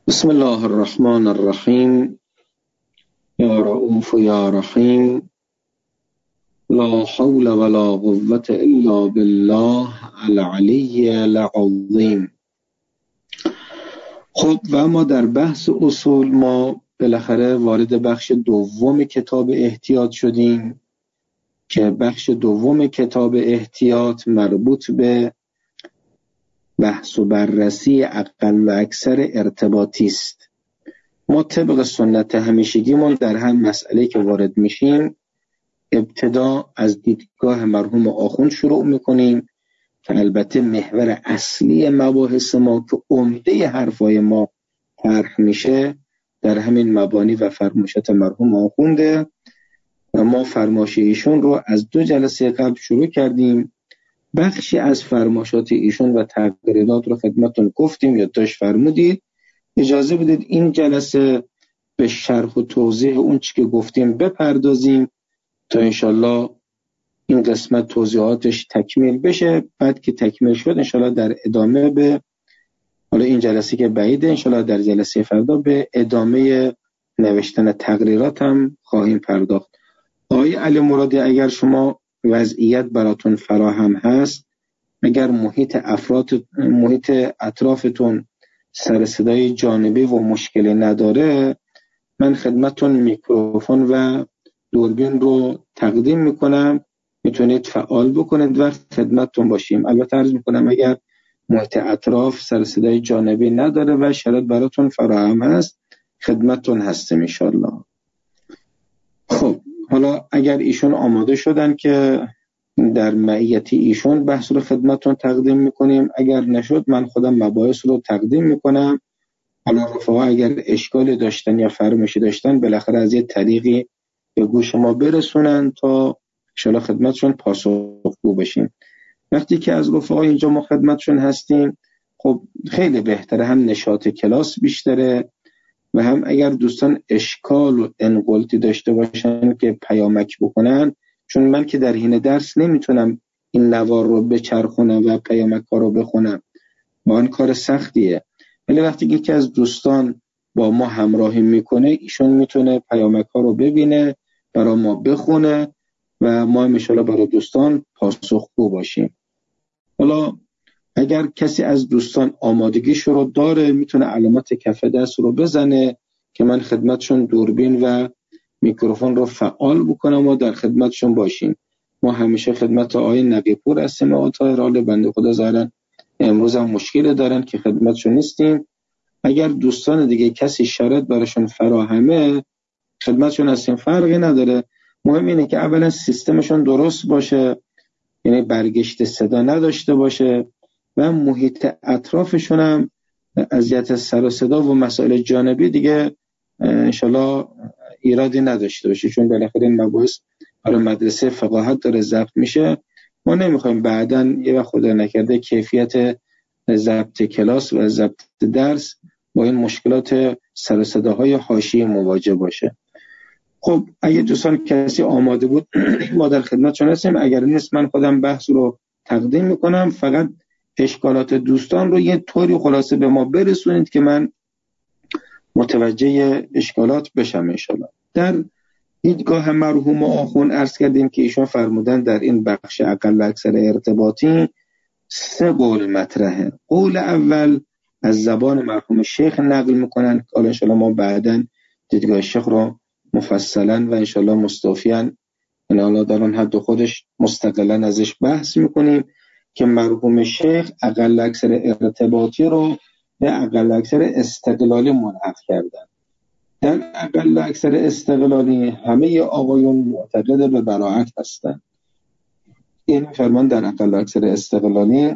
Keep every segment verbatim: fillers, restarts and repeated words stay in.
بسم الله الرحمن الرحیم. یا رؤوف یا رحیم. لا حول ولا قوة الا بالله العلی العظیم. خب و ما در بحث اصول ما بالاخره وارد بخش دوم کتاب احتیاط شدیم که بخش دوم کتاب احتیاط مربوط به بحث و بررسی اقل و اکثر ارتباطی است. ما طبق سنت همیشگیمون در هر مسئله که وارد میشیم ابتدا از دیدگاه مرحوم آخوند شروع میکنیم که البته محور اصلی مباحث ما که عمده حرفای ما طرح میشه در همین مبانی و فرمایشات مرحوم آخونده و ما فرمایش ایشون رو از دو جلسه قبل شروع کردیم. بخشی از فرمایشات ایشون و تغییرات رو خدمتتون گفتیم یا داشت فرمودید. اجازه بدید این جلسه به شرح و توضیح اون چی که گفتیم بپردازیم تا انشالله این قسمت توضیحاتش تکمیل بشه. بعد که تکمیل شد انشالله در ادامه به حالا این جلسه که بعیده انشالله در جلسه فردا به ادامه نوشتن تقریرات هم خواهیم پرداخت. آقای علی مرادی اگر شما وضعیت براتون فراهم هست، اگر محیط افراد محیط اطرافتون سر صدای جانبی و مشکلی نداره، من خدمتتون میکروفون و دوربین رو تقدیم میکنم، میتونید فعال بکنید و خدمتتون باشیم. البته عرض میکنم اگر محیط اطراف سر صدای جانبی نداره و شرایط براتون فراهم هست خدمتتون هستیم انشالله. خب حالا اگر ایشون آماده شدن که در معیت ایشون بحث رو خدمتتون تقدیم میکنیم، اگر نشد من خودم مباحث رو تقدیم میکنم. حالا رفقا اگر اشکالی داشتن یا فرمایشی داشتن بالاخره از یه طریقی به گوش ما برسونن تا ان شاءالله خدمتشون پاسخگو بشیم. وقتی که از رفقا اینجا ما خدمتشون هستیم خب خیلی بهتره، هم نشاط کلاس بیشتره و هم اگر دوستان اشکال و انقلتی داشته باشن که پیامک بکنن، چون من که در حین درس نمیتونم این نوار رو بچرخونم و پیامک ها رو بخونم، با این کار سختیه. ولی وقتی یکی از دوستان با ما همراهی میکنه ایشون میتونه پیامک ها رو ببینه برای ما بخونه و ما انشالله برای دوستان پاسخگو باشیم. حالا اگر کسی از دوستان آمادگیش رو داره میتونه علامت کف دست رو بزنه که من خدمتشون دوربین و میکروفون رو فعال بکنم و در خدمتشون باشیم. ما همیشه خدمت آقای نبی‌پور هستیم و طاهرال بنده خدا ظاهرا امروز هم مشکل دارن که خدمتشون نیستیم. اگر دوستان دیگه کسی شرط براشون فراهمه خدمتشون هستیم، فرقی نداره. مهم اینه که اولا سیستمشون درست باشه، یعنی برگشت صدا نداشته باشه و محیط اطرافشون هم اذیت سر و صدا و مسائل جانبی دیگه انشالله ایرادی نداشته باشه، چون بالاخره این مباحث برای مدرسه فقاهت داره ضبط میشه. ما نمیخوایم بعداً یه وقت خدا نکرده کیفیت ضبط کلاس و ضبط درس با این مشکلات سر و صداهای حاشیه مواجه باشه. خب اگه دوستان کسی آماده بود ما در خدمتشون هستیم، اگر نیست من خودم بحث رو تقدیم میکنم. فقط اشکالات دوستان رو یه طوری خلاصه به ما برسونید که من متوجه اشکالات بشم انشالله. در دیدگاه مرحوم آخوند عرض کردیم که ایشون فرمودن در این بخش اقل و اکثر ارتباطی سه قول مطرحه. قول اول از زبان مرحوم شیخ نقل میکنن، حالا انشالله ما بعداً دیدگاه شیخ رو مفصلا و انشالله مستوفیاً این حالا در اون حد خودش مستقلاً ازش بحث میکنیم که مرحوم شیخ اقل اکثر ارتباطی رو به اقل اکثر استقلالی ملحق کردن. در اقل اکثر استقلالی همه آقایون معتقد به براعت هستند. این فرمان در اقل اکثر استقلالی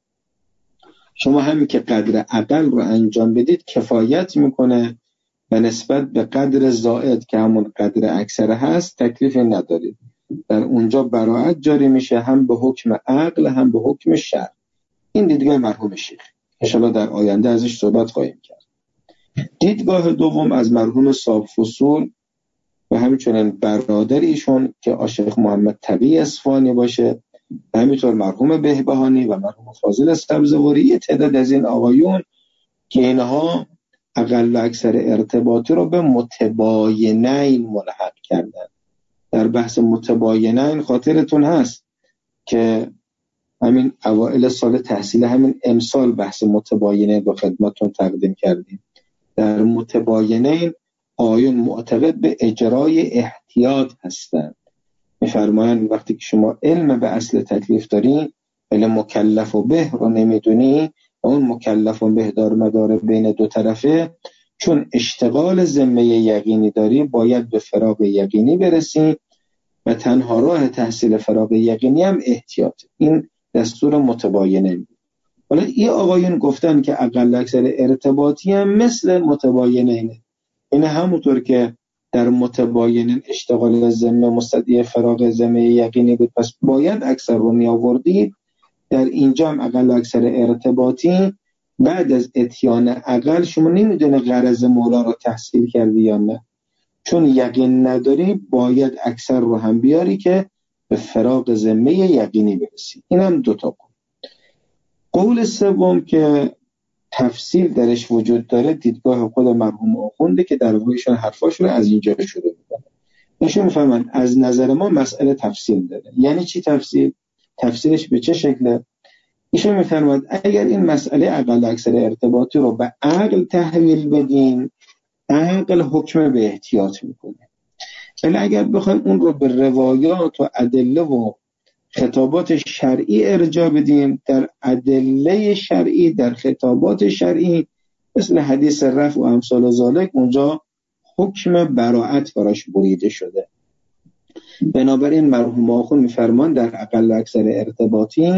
شما همین که قدر اقل رو انجام بدید کفایت میکنه و نسبت به قدر زائد که همون قدر اکثر هست تکلیف ندارید. در اونجا براعت جاری میشه، هم به حکم عقل هم به حکم شرع. این دیدگاه مرحوم شیخ انشاءالله در آینده ازش صحبت خواهیم کرد. دیدگاه دوم از مرحوم صاحب فصول و همچنین برادر ایشون که آشیخ محمد تقی اصفهانی باشه و همینطور مرحوم بهبهانی و مرحوم فاضل سبزواری، یه تعداد از این آقایون که اینها اقل و اکثر ارتباطی رو به متباینین ملحق کردن. در بحث متباینین خاطرتون هست که همین اوائل سال تحصیل همین امسال بحث متباینین رو خدمتون تقدیم کردیم. در متباینین آیون معتقد به اجرای احتیاط هستند. می‌فرمایند وقتی که شما علم به اصل تکلیف داری، علم مکلف و به رو نمیدونی، اون مکلف و به دار مدار بین دو طرفه، چون اشتغال ذمه یقینی داری باید به فراغ یقینی برسی و تنها راه تحصیل فراغ یقینی هم احتیاط. این دستور متباینه. حالا این آقایون گفتن که اقل اکثر ارتباطی هم مثل متباینه. این همونطور که در متباینین اشتغال ذمه مستدعی فراغ ذمه یقینی بود، پس باید اکثر رو می آوردید. در اینجا هم اقل اکثر ارتباطی بعد از اتیان اقل شما نمیدونه غرض مولا رو تحصیل کردی یا نه، چون یقین نداری باید اکثر رو هم بیاری که به فراغ ذمه یقینی برسی. این هم دوتا قول. قول سوم که تفصیل درش وجود داره دیدگاه خود مرحوم آخونده که در واقعشون حرفاشون از اینجا شروع میکنه. نشون میفهمن از نظر ما مسئله تفصیل داره. یعنی چی تفصیل؟ تفصیلش به چه شکله؟ ایشون میفرماید اگر این مسئله اقل اکثر ارتباطی رو به عقل تحویل بدیم، عقل حکم به احتیاط میکنه. ولی اگر بخوایم اون رو به روایات و ادله و خطابات شرعی ارجاع بدیم، در ادله شرعی، در خطابات شرعی مثل حدیث رفع و امثال ذالک، اونجا حکم براءت براش بریده شده. بنابراین مرحوم آخوند میفرمان در اقل و اکثر ارتباطی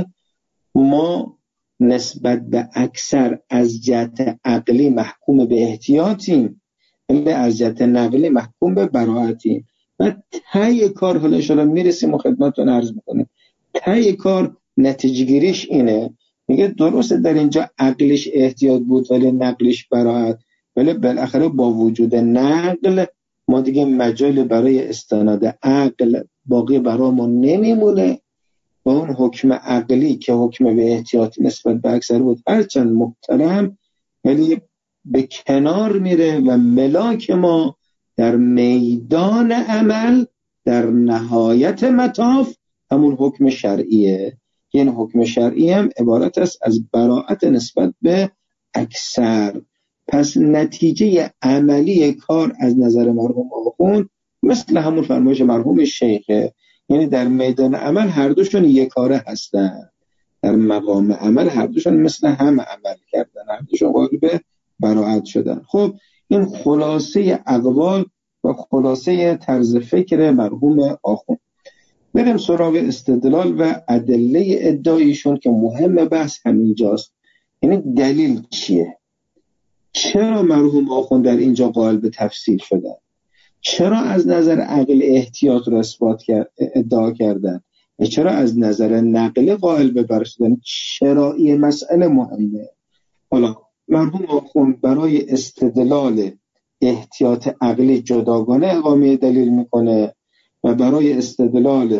ما نسبت به اکثر از جهت عقلی محکوم به احتیاطیم، ولی از جهت نقلی محکوم به براءتیم. و تای کار، حالا شما میرسیم و خدمتتون عرض میکنیم، تای کار نتیجه گیریش اینه، میگه درسته در اینجا عقلش احتیاط بود ولی نقلش براءت، ولی بالاخره با وجود نقل ما دیگه مجال برای استناد عقل باقی برامون نمیمونه و اون حکم عقلی که حکم به احتیاط نسبت به اکثر بود هرچند محترم ولی به کنار میره و ملاک ما در میدان عمل در نهایت مطاف همون حکم شرعیه. این حکم شرعی هم عبارت است از براءت نسبت به اکثر. پس نتیجه عملی کار از نظر مرحوم آخوند مثل همون فرمایش مرحوم شیخه، یعنی در میدان عمل هر دوشون یک کاره هستن، در مقام عمل هر دوشون مثل هم عمل کردن، هر دوشون قائل به براءت شدن. خب این خلاصه اقوال و خلاصه طرز فکر مرحوم آخوند. بریم سراغ استدلال و ادله ادعایشون که مهم بحث همینجاست. یعنی دلیل چیه؟ چرا مرحوم آخوند در اینجا قائل به تفصیل شدن؟ چرا از نظر عقل احتیاط رو اثبات کرد ادعا کردن و چرا از نظر نقل قائل به بر شدن؟ چرا این مسئله مهمه؟ حالا مرحوم آخوند برای استدلال احتیاط عقلی جداگانه اقامه دلیل میکنه و برای استدلال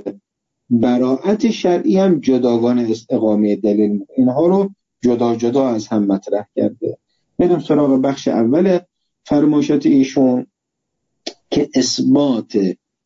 براءت شرعی هم جداگانه اقامه دلیل میکنه. اینها رو جدا جدا از هم مطرح کرده. بریم سراغ بخش اول فرمایشات ایشون که اثبات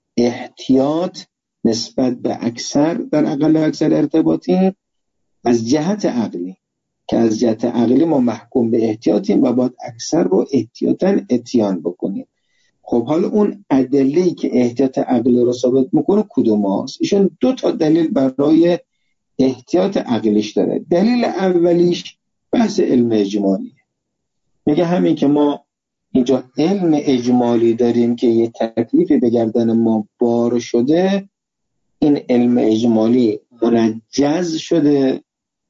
احتیاط نسبت به اکثر در اقل و اکثر ارتباطی از جهت عقلی، که از جهت عقلی ما محکوم به احتیاطیم و باید اکثر رو احتیاطاً اتیان بکنیم. خب حالا اون ادله‌ای که احتیاط عقلی رو ثابت میکنه کدوم هست؟ ایشون دو تا دلیل برای احتیاط عقلیش داره. دلیل اولیش بحث علم اجمالیه. میگه همین که ما اینجا علم اجمالی داریم که یه تکلیفی به گردن ما بار شده، این علم اجمالی منجز شده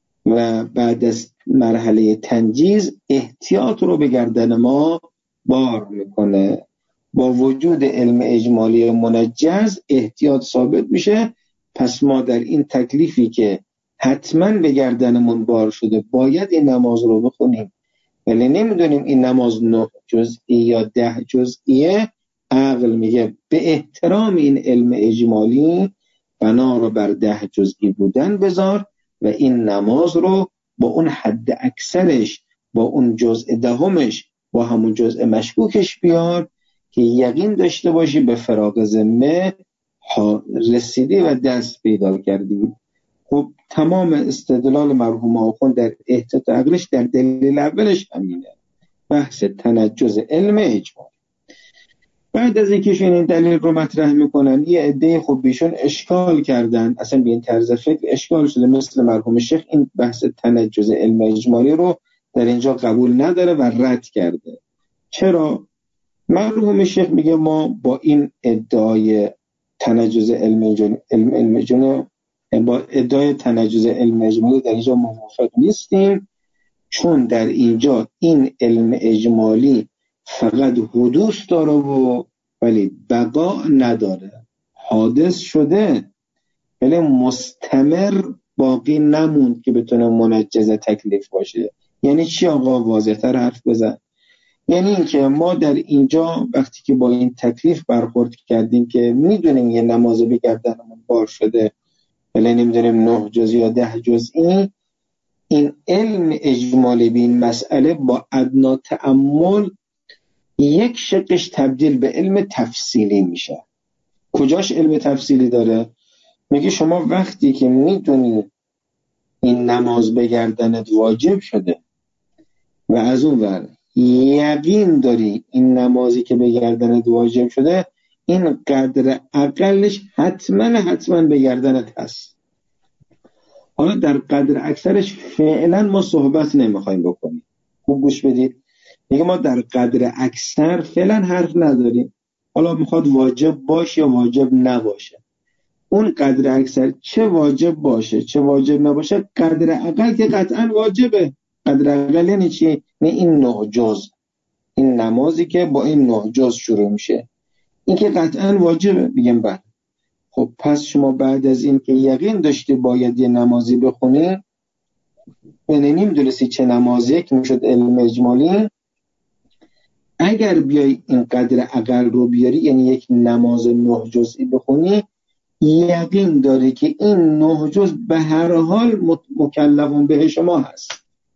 و بعد از مرحله تنجیز احتیاط رو به گردن ما بار میکنه. با وجود علم اجمالی منجز احتیاط ثابت میشه. پس ما در این تکلیفی که حتما به گردنمون بار شده باید این نماز رو بخونیم، ولی نمیدونیم این نماز نه جزئی یا ده جزئیه، عقل میگه به احترام این علم اجمالی بنا رو بر ده جزئی بودن بذار و این نماز رو با اون حد اکثرش، با اون جزء دهمش با همون جزء مشکوکش بیار که یقین داشته باشی به فراغ ذمه رسیدی و دست پیدا کردی. خب تمام استدلال مرحوم آخوند در احتیاط عقلش در دلیل اولش همینه، بحث تنجز علم اجمالی. بعد از اینکه این دلیل رو مطرح میکنن یه عده خب بیشون اشکال کردن، اصلا به این طرز فکر اشکال شده، مثل مرحوم شیخ این بحث تنجز علم اجمالی رو در اینجا قبول نداره و رد کرده. چرا؟ مرحوم شیخ میگه ما با این ادعای تنجز علم اجمالی علم علم اجمالی با ادعای تنجز علم اجمالی در اینجا موافق نیستیم، چون در اینجا این علم اجمالی فقط حدوث داره و ولی بقا نداره، حادث شده ولی مستمر باقی نموند که بتونه منجز تکلیف باشه. یعنی چی آقا؟ واضح‌تر حرف بزن. یعنی اینکه ما در اینجا وقتی که با این تکلیف برخورد کردیم که میدونیم یه نماز به گردنمون بار شده ولی نمیدونیم نه جزئی یا ده جزئی، این علم اجمالی به این مسئله با ادنا تأمل یک شقش تبدیل به علم تفصیلی میشه. کجاش علم تفصیلی داره؟ میگه شما وقتی که میدونی این نماز به گردنت واجب شده و از اون ور یقین داری این نمازی که به گردنت واجب شده این قدر اقلش حتما حتما به گردنت هست. حالا در قدر اکثرش فعلا ما صحبت نمیخوایم بکنیم، خوب گوش بدید. میگه ما در قدر اکثر فعلا حرف نداریم، حالا میخواد واجب باشه یا واجب نباشه. اون قدر اکثر چه واجب باشه چه واجب نباشه، قدر اقل که قطعا واجبه. قدر اقل یعنی چی؟ نه این نه جز، این نمازی که با این نه جز شروع میشه این که قطعا واجبه. میگم بله. خب پس شما بعد از این که یقین داشتی باید یه نمازی بخونی و نمیدونستی چه نمازی که میشد علم اجمالی، اگر بیای این قدر اقل رو بیاری یعنی یک نماز نه جزئی بخونی، یقین داری که این نه جز به هر حال مکلفون به شما هست،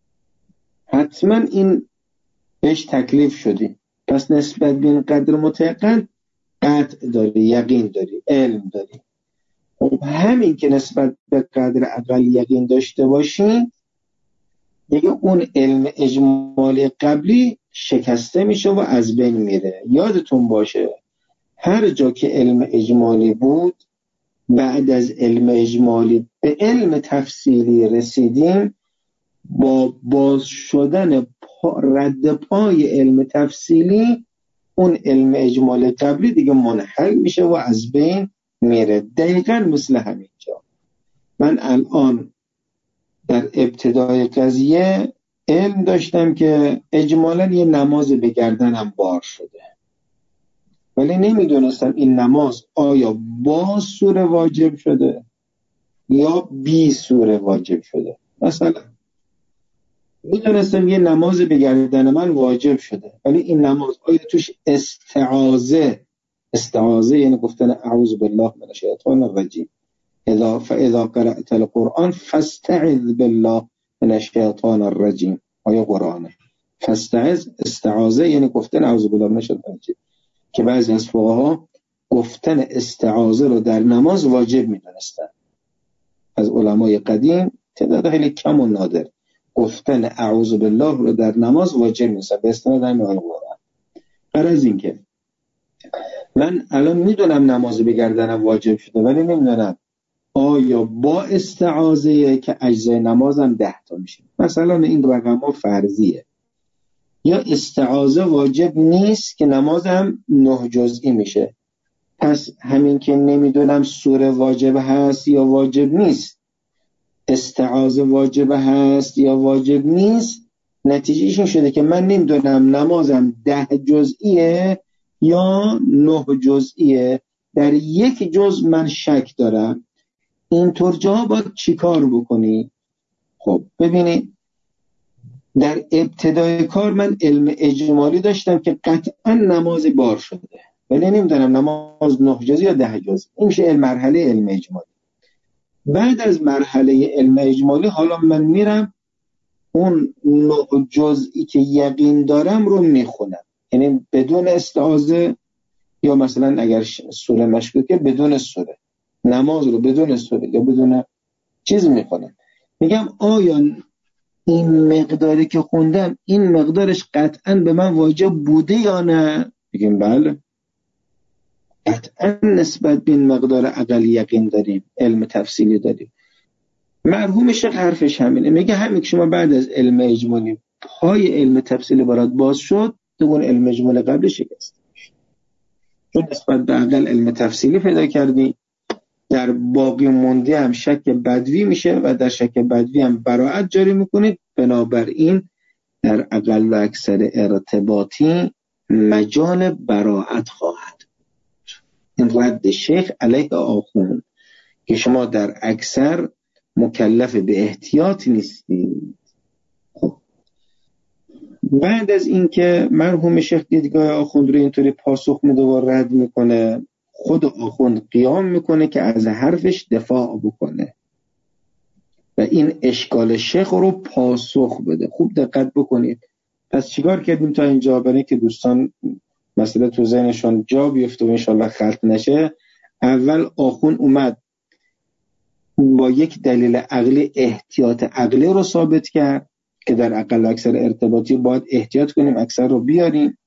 حتما این بهش تکلیف شدی. پس نسبت به این قدر متعقل قطع داری، یقین داری، علم داری. خب همین که نسبت به قدر اقل یقین داشته باشی دیگه اون علم اجمالی قبلی شکسته میشه و از بین میره. یادتون باشه هر جا که علم اجمالی بود بعد از علم اجمالی به علم تفصیلی رسیدیم، با باز شدن پا رد پای علم تفصیلی اون علم اجمالی قبلی دیگه منحل میشه و از بین میره. دقیقاً مثل همینجا من الان در ابتدای قضیه علم داشتم که اجمالاً یه نماز به گردنم بار شده ولی نمیدونستم این نماز آیا با سوره واجب شده یا بی سوره واجب شده. مثلا میدونستم یه نماز به گردن من واجب شده ولی این نماز آیا توش استعاذه استعاذه یعنی گفتن اعوذ بالله من الشیطان الرجیم، اذا فاذا قرأت القرآن فاستعذ بالله من الشیطان الرجیم، آیا قرآنه فاستعذ استعاذه یعنی گفتن اعوذ بالله من الشیطان الرجیم، که بعضی از فقها گفتن استعاذه رو در نماز واجب میدونستن. از علمای قدیم تعداد خیلی کم و نادر گفتن اعوذ بالله رو در نماز واجب میدونستن به استناد همین آیه قرآن. غرض این که من الان میدونم نماز به گردنم واجب شده ولی نمیدونم آیا با استعاذه که اجزای نمازم ده تا میشه، مثلا این رقم ها فرضیه، یا استعاذه واجب نیست که نمازم نه جزئی میشه. پس همین که نمیدونم سوره واجب هست یا واجب نیست، استعاذه واجب هست یا واجب نیست، نتیجهش این شده که من نمیدونم نمازم ده جزئیه یا نه جزئیه. در یک جزء من شک دارم. اینطور جاها باید چی کار بکنی؟ خب ببینید در ابتدای کار من علم اجمالی داشتم که قطعا نمازی بار شده ولی نمیدونم نماز نه جزئی یا ده جزئی. این میشه مرحله علم اجمالی. بعد از مرحله علم اجمالی حالا من میرم اون نوع جزئی که یقین دارم رو میخونم، یعنی بدون استعاذه، یا مثلا اگر سوره مشکوکه بدون سوره، نماز رو بدون سوره یا بدون چیز میخونم. میگم آیا این مقداری که خوندم این مقدارش قطعا به من واجب بوده یا نه؟ میگیم بله، قطعا نسبت به این مقدار اقل یقین داریم، علم تفصیلی داریم. مرحوم شیخ حرفش همینه، میگه همین که شما بعد از علم اجمالی پای علم تفصیلی برات باز شد، اون علم اجمالی قبل شکست، چون نسبت به اقل علم تفصیلی پیدا کردی، در باقی مونده هم شک بدوی میشه و در شک بدوی هم براءت جاری میکنید. بنابراین در اقل و اکثر ارتباطی مجال براءت خواهد. این رد شیخ علیه آخوند که شما در اکثر مکلف به احتیاط نیستید. خب بعد از اینکه مرحوم شیخ دیدگاه آخوند رو اینطوری پاسخ میده و رد میکنه، خود آخوند قیام میکنه که از حرفش دفاع بکنه و این اشکال شیخ رو پاسخ بده. خوب دقت بکنید. پس چیکار کردیم تا اینجا؟ برای که دوستان مسئله تو ذهنشون جا بیفته و انشالله خلط نشه، اول آخوند اومد با یک دلیل عقلی احتیاط عقلی رو ثابت کرد که در اقل و اکثر ارتباطی باید احتیاط کنیم، اکثر رو بیاریم.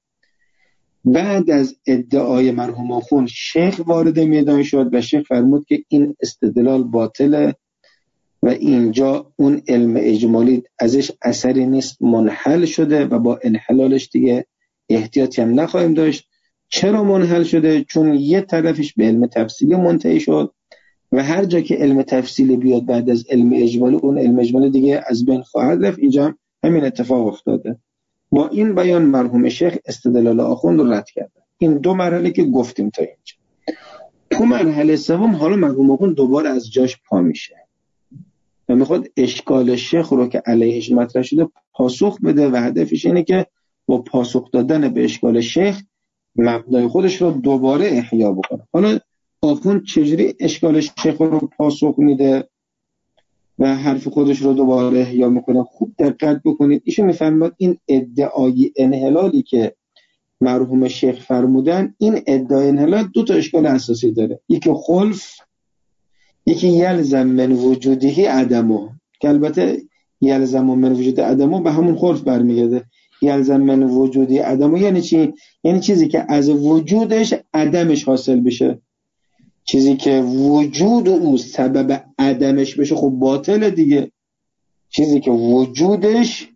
بعد از ادعای مرحوم آخوند شیخ وارد میدان شد و شیخ فرمود که این استدلال باطله و اینجا اون علم اجمالی ازش اثری نیست، منحل شده و با انحلالش دیگه احتیاطی هم نخواهیم داشت. چرا منحل شده؟ چون یه طرفش به علم تفصیلی منتهی شد و هر جا که علم تفصیلی بیاد بعد از علم اجمالی، اون علم اجمالی دیگه از بین خواهد رفت. اینجا همین اتفاق افتاده. با این بیان مرحوم شیخ استدلال آخوند رو رد کرده. این دو مرحله که گفتیم تا اینجا. تو مرحله سوم حالا مرحوم آخوند دوباره از جاش پا میشه و میخواد اشکال شیخ رو که علیهش مطرح شده پاسخ بده و هدفش اینه که با پاسخ دادن به اشکال شیخ مبنای خودش رو دوباره احیا بکنه. حالا آخوند چجوری اشکال شیخ رو پاسخ میده و حرف خودش رو دوباره احیا میکنه؟ خوب دقت بکنید. ایشون میفرماد این ادعای انحلالی که مرحوم شیخ فرمودن، این ادعای انحلال دو تا اشکال اساسی داره. یکی خلف، یکی یلزم من وجودی عدمه، که البته یلزم من وجود عدمه به همون خلف برمیگرده. یلزم من وجودی عدمه یعنی چی؟ یعنی چیزی که از وجودش عدمش حاصل بشه. چیزی که وجود او سبب عدمش بشه خب باطله دیگه. چیزی که وجودش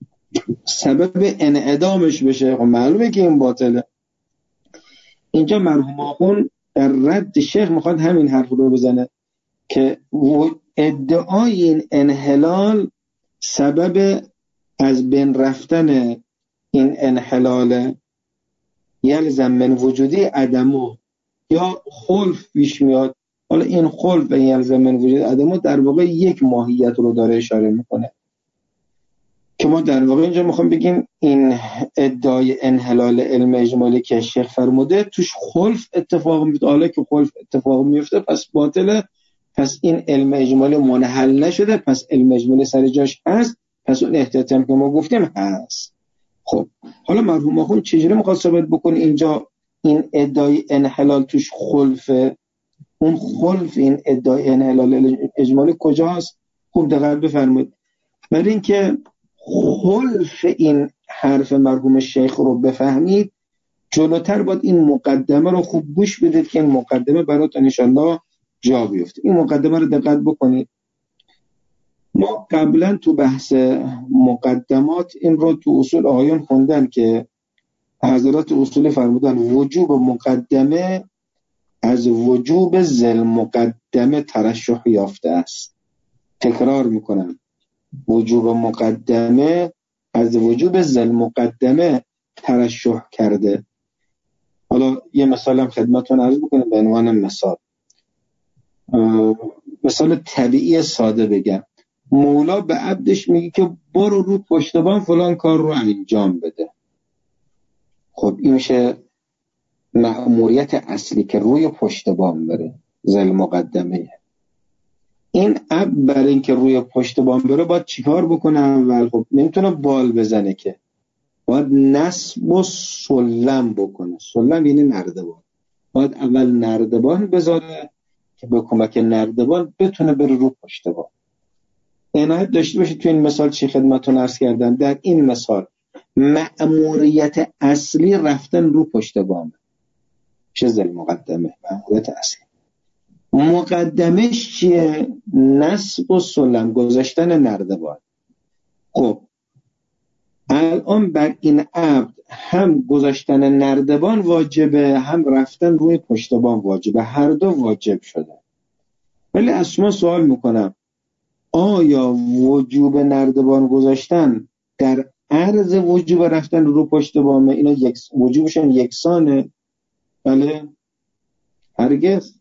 سبب انعدامش بشه خب معلومه که این باطله. اینجا مرحوم آخوند در رد شیخ میخواد همین حرف رو بزنه که ادعای این انحلال سبب از بین رفتن این انحلال یلزم من وجودی عدمو یا خلف پیش میاد. حالا این خلف و یلزم من وجودی عدمو در واقع یک ماهیت رو داره اشاره میکنه که ما در واقع اینجا میخوام بگیم این ادعای انحلال علم اجمالی که شیخ فرموده توش خلف اتفاق میفته. حالا که خلف اتفاق میفته پس باطله، پس این علم اجمالی منحل نشده، پس علم اجمالی سر جاش هست، پس اون احتیاطی هم که ما گفتیم هست. خب حالا مرحوم آخوند چجوری میخواد ثابت بکنه اینجا این ادعای انحلال توش خلفه؟ اون خلف این ادعای انحلال اجمالی کجاست؟ خوب دقت بفرمایید. برای اینکه خلف این حرف مرحوم شیخ رو بفهمید جلوتر باید این مقدمه رو خوب گوش بدید که این مقدمه براتون انشالله جا بیفته. این مقدمه رو دقت بکنید. ما قبلا تو بحث مقدمات این رو تو اصول آیون خوندن که حضرات اصول فرمودن وجوب مقدمه از وجوب ذل مقدمه ترشح یافته است. تکرار میکنم، وجوب مقدمه از وجوب ذل مقدمه ترشح کرده. حالا یه مثالم خدمتون عرض بکنم به عنوان مثال. مثال طبیعی ساده بگم، مولا به عبدش میگه که برو رو پشتبان فلان کار رو انجام بده. خب این میشه مأموریت اصلی که روی پشتبان بره، ذل مقدمه. این اب برای اینکه روی پشت بام بره باید چیکار بکنه؟ اول خب نمیتونه بال بزنه که، باید نصب و سلم بکنه. سلم یعنی نردبان. باید اول نردبان بذاره که به کمک نردبان بتونه بره رو پشت بام. عنایت داشته باشید تو این مثال چی خدمتتون عرض کردم. در این مثال مأموریت اصلی رفتن رو پشت بام. چه زل مقدمه؟ مأموریت اصلی. مقدمش چیه؟ نصب و سلم، گذاشتن نردبان. خب الان بر این عبد هم گذاشتن نردبان واجبه، هم رفتن روی پشت بام واجبه، هر دو واجب شده. ولی از شما سوال میکنم آیا وجوب نردبان گذاشتن در عرض وجوب رفتن رو پشت بامه؟ اینا یک وجوبشون یکسانه؟ بله هرگز.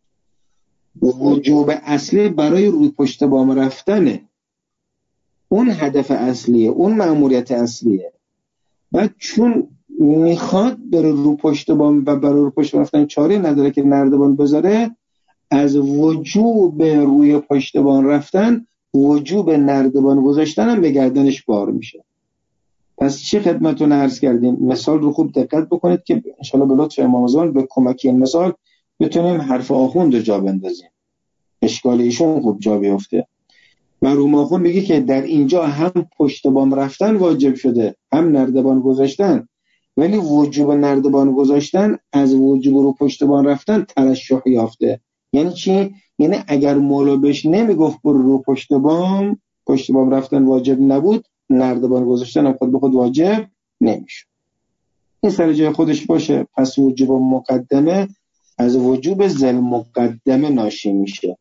وجوب اصلی برای روی پشت بام رفتنه، اون هدف اصلیه، اون مأموریت اصلیه. بعد چون میخواد بره رو پشت بام و برای رو پشت رفتن چاره نداره که نردبان بذاره، از وجوب روی پشت بام رفتن وجوب نردبان گذاشتن هم به گردنش بار میشه. پس چی خدمتتون عرض کردیم؟ مثال رو خوب دقت بکنید که انشاءالله به لطف امام زمان به کمک این مثال بتونیم حرف آخوند رو جا بندازیم، اشکال ایشون خوب جا بیفته. مرحوم آخوند میگه که در اینجا هم پشت بام رفتن واجب شده، هم نردبان گذاشتن، ولی وجوب نردبان گذاشتن از وجوب رو پشت بام رفتن ترشح یافته. یعنی چی؟ یعنی اگر مولا بهش نمیگفت برو رو پشت بام، پشت بام رفتن واجب نبود، نردبان گذاشتن هم خود به خود واجب نمیشه. این سر جای خودش باشه. پس وجوب مقدمه از وجوب ذل مقدمه ناشی میشه.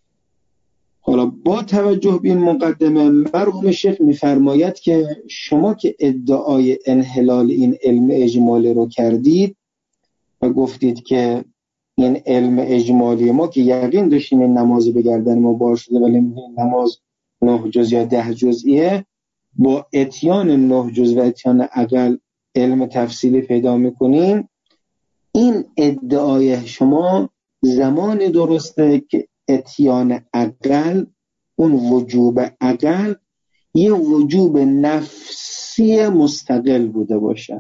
حالا با توجه به این مقدمه مرحوم شیخ میفرماید که شما که ادعای انحلال این علم اجمالی رو کردید و گفتید که این علم اجمالی ما که یقین داشتیم این نمازی به گردن ما بار شده ولی نماز نه جز یا ده جزئیه، با اتیان نه جز و اتیان اقل علم تفصیلی پیدا میکنیم. این ادعای شما زمان درسته که اتیان اقل، اون وجوب اقل یه وجوب نفسی مستقل بوده باشد.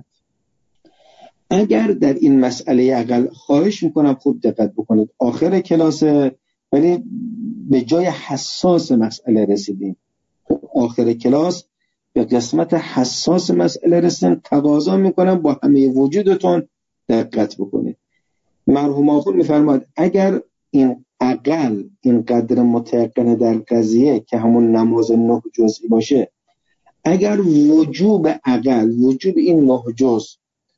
اگر در این مسئله اقل، خواهش میکنم خوب دقت بکنید، آخر کلاسه ولی به جای حساس مسئله رسیدیم. آخر کلاس به قسمت حساس مسئله رسیدیم، تقاضا میکنم با همه وجودتون دقت بکنید. مرحوم آخوند میفرماید اگر این اقل این قدر متيقن در قضیه که همون نماز نه جزئی باشه، اگر وجوب اقل، وجوب این نه جز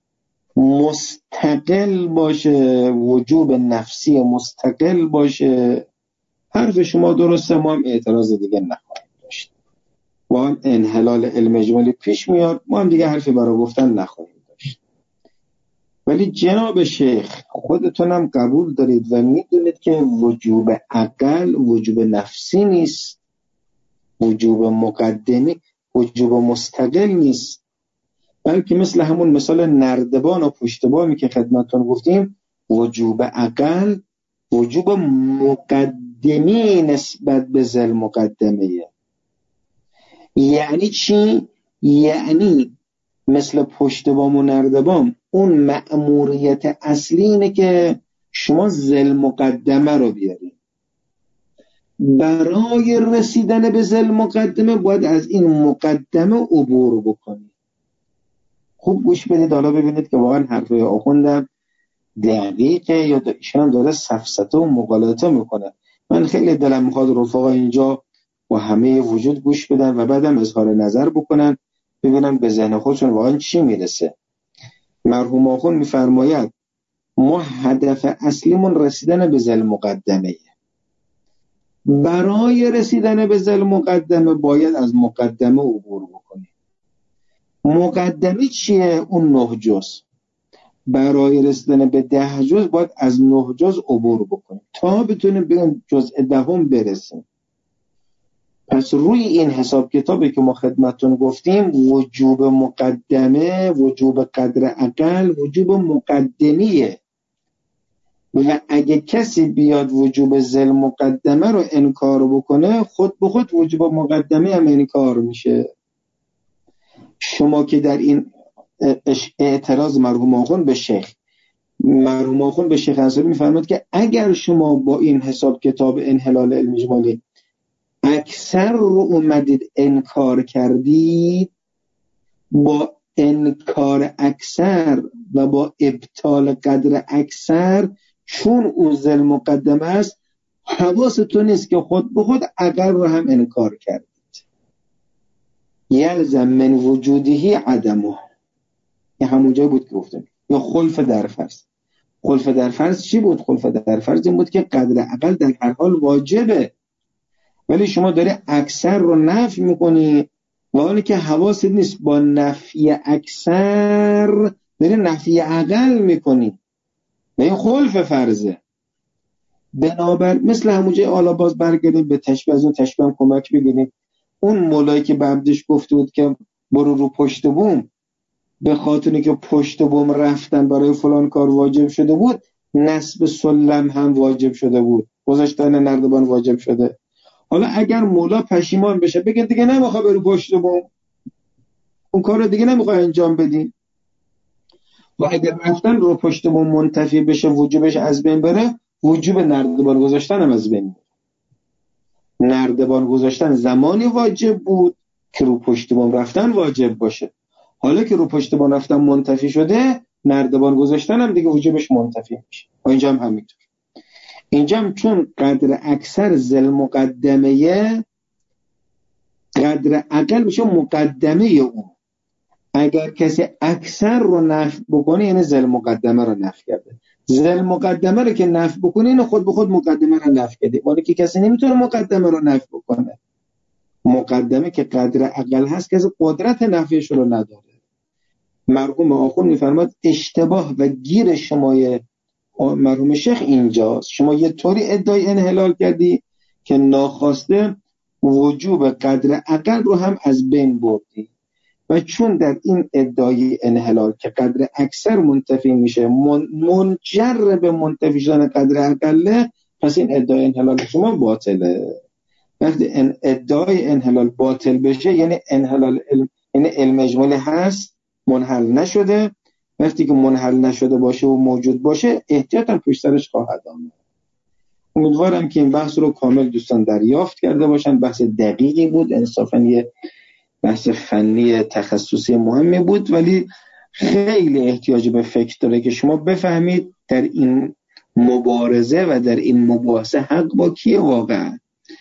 مستقل باشه، وجوب نفسی مستقل باشه، حرف شما درسته، ما هم اعتراض دیگه نخواهیم داشت. ما هم انحلال علم اجمالی پیش میاد، ما هم دیگه حرفی برای گفتن نخواهیم داشت. ولی جناب شیخ خودتونم قبول دارید و میدونید که وجوب اقل وجوب نفسی نیست، وجوب مقدمی وجوب مستقل نیست، بلکه مثل همون مثال نردبان و پشتبامی که خدمتتون گفتیم، وجوب اقل وجوب مقدمی نسبت به ذل مقدمه. یعنی چی؟ یعنی مثل پشتبام و نردبان اون مأموریت اصلی اینه که شما ذل مقدمه رو بیارید. برای رسیدن به ذل مقدمه باید از این مقدمه عبور بکنید. خوب گوش بدید حالا ببینید که واقعا حرفای آخوندم دقیقه یا ایشون هم داره سفسطه و مغالطه میکنه. من خیلی دلم میخواد رفقا اینجا با همه وجود گوش بدن و بعدم اظهار نظر بکنن، ببینن به ذهن خودشون واقعا چی میرسه. مرحوم آخوند میفرماید ما هدف اصلیمون رسیدن به ذل مقدمه. برای رسیدن به ذل مقدمه باید از مقدمه عبور بکنیم. مقدمه چیه؟ اون نه جز. برای رسیدن به ده جز باید از نه جز عبور بکنیم تا بتونیم به اون جزء دهم برسیم. پس روی این حساب کتابی که ما خدمتتون گفتیم، وجوب مقدمه، وجوب قدر اقل، وجوب مقدمیه. و اگه کسی بیاد وجوب ذل مقدمه رو انکار بکنه، خود به خود وجوب مقدمه هم انکار میشه. شما که در این اعتراض مرحوم آخوند به شیخ مرحوم آخوند به شیخ انصاری میفرماد که اگر شما با این حساب کتاب انحلال علم اجمالی اکثر رو اومدید انکار کردید، با انکار اکثر و با ابطال قدر اکثر، چون او ذل مقدمه است، حواستون نیست که خود به خود اقل رو هم انکار کردید. یلزم من وجودهی عدمه، یه همون جای بود که گفتم. یا خلف در فرض. خلف در فرض چی بود؟ خلف در فرض این بود که قدر اقل در هر حال واجبه، ولی شما داری اکثر رو نفی میکنی و حالی که حواست نیست با نفی اکثر داری نفی اقل میکنی و این خلف فرضه. بنابر مثل همون جای حالا باز برگردیم به تشبیه، از اون تشبیه هم کمک بگیریم. اون مولایی که به عبدش گفته بود که برو رو پشت بوم، به خاطری که پشت بوم رفتن برای فلان کار واجب شده بود، نصب سلم هم واجب شده بود، گذاشتن نردبان واجب شده. حالا اگر مولا پشیمان بشه بگه دیگه نمیخواد بری پشت بوم، اون کار رو دیگه نمیخواد انجام بدی، و اگر رفتن رو پشت بوم منتفی بشه، وجوبش از بین بره، وجوب نردبان گذاشتن هم از بین بره. نردبان گذاشتن زمانی واجب بود که رو پشت بوم رفتن واجب باشه. حالا که رو پشت بوم رفتن منتفی شده، نردبان گذاشتن هم دیگه وجوبش منتفی میشه. اینجا هم همینطور. اینجا هم چون قدر اکثر ذل مقدمه، قدر اقل میشه مقدمه اون. اگر کسی اکثر رو نفی بکنه یعنی ذل مقدمه رو نفی کرده. ذل مقدمه رو که نفی بکنه اینو خود به خود مقدمه رو نفی کرده. ولی که کسی نمیتونه مقدمه رو نفی بکنه. مقدمه که قدر اقل هست کسی قدرت نفیش رو نداره. مرحوم آخوند میفرماد اشتباه و گیر شمای مرحوم شیخ اینجاست. شما یه طوری ادعای انحلال کردی که ناخواسته وجوب قدر اقل رو هم از بین بردی، و چون در این ادعای انحلال که قدر اکثر منتفی میشه منجر به منتفی شدن قدر اقله، پس این ادعای انحلال شما باطله. وقتی ادعای انحلال باطل بشه یعنی انحلال علم، یعنی علم اجمالی هست منحل نشده. وقتی که منحل نشده باشه و موجود باشه احتیاطاً پشت سرش خواهد آمد. امیدوارم که این بحث رو کامل دوستان دریافت کرده باشن. بحث دقیقی بود، انصافاً یه بحث فنی تخصصی مهمی بود، ولی خیلی احتیاج به فکر داره که شما بفهمید در این مبارزه و در این مباحثه حق با کیه واقعا.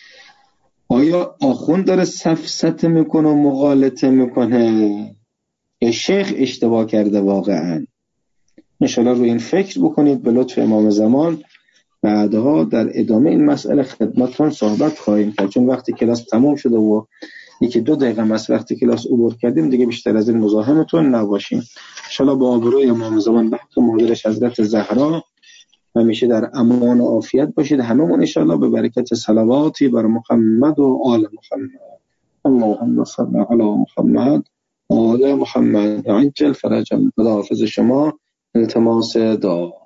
آیا آخوند داره سفسطه میکنه و مغالطه میکنه یا شیخ اشتباه کرده واقعا؟ انشالله روی این فکر بکنید. به لطف امام زمان بعدها در ادامه این مسئله خدمتتون صحبت خواهیم کرد، چون وقتی کلاس تموم شده و یکی دو دقیقه از وقتی کلاس عبور کردیم دیگه بیشتر از این مزاحمتون نباشیم. انشالله با آبروی امام زمان بحق مادرش حضرت زهرا همیشه در امان و عافیت باشید هممون انشالله، به برکت صلواتی بر محمد و آل محمد. اللهم صل علی محمد و آل محمد عجل فرجهم. خداحافظ شما. التماس دعا.